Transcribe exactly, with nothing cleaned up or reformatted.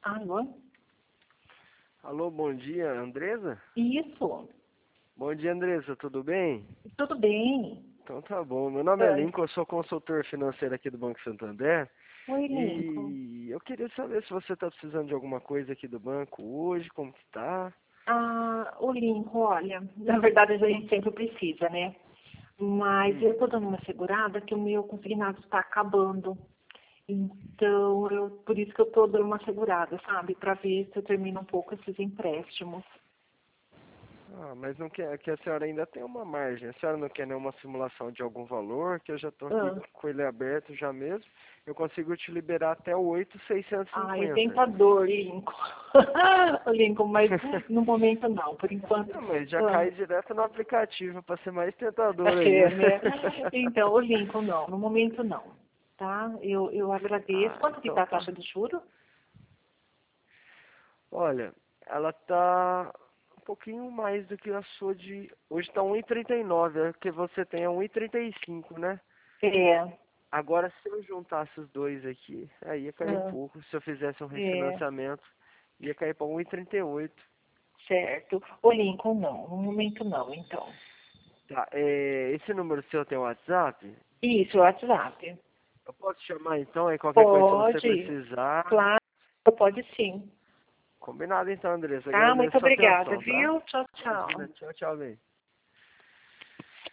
Alô? Alô, bom dia, Andresa? Isso. Bom dia, Andresa, tudo bem? Tudo bem? Então tá bom. Meu nome é Oi. Lincoln, eu sou consultor financeiro aqui do Banco Santander. Oi, Lincoln. E eu queria saber se você está precisando de alguma coisa aqui do banco hoje, como que tá? Ah, o Lincoln, olha, na verdade a gente sempre precisa, né? Mas Hum. eu tô dando uma segurada que o meu consignado está acabando. Então, eu, por isso que eu tô dando uma segurada, sabe? Para ver se eu termino um pouco esses empréstimos. Ah, mas não quer, que a senhora ainda tem uma margem. A senhora não quer nenhuma simulação de algum valor, que eu já estou aqui Ah. com ele aberto já mesmo. Eu consigo te liberar até o oito mil seiscentos e Ai, cinquenta. tentador, Lincoln. Ô, Lincoln, mas no momento não, por enquanto. Não, mas já Ah. cai direto no aplicativo para ser mais tentador É, ainda. né? Então, o Lincoln não, no momento não, tá? Eu, eu agradeço. Ah, Quanto que então tá a tá. taxa de juros? Olha, ela tá um pouquinho mais do que a sua de... Hoje tá um e trinta e nove, é que você tem é um e trinta e cinco, né? É, Agora, se eu juntasse os dois aqui, aí ia cair um ah, pouco. Se eu fizesse um é, refinanciamento, ia cair para um e trinta e oito. certo. O Lincoln não, no momento não, então. Tá, é, esse número seu tem WhatsApp? Isso, WhatsApp. Eu posso chamar então, aí qualquer coisa se você Pode, precisar. claro, pode sim. Combinado então, Andressa. Tá? Muito Agradeço a sua obrigada, atenção, tá? viu? Tchau, tchau. Imagina, tchau, tchau, bem.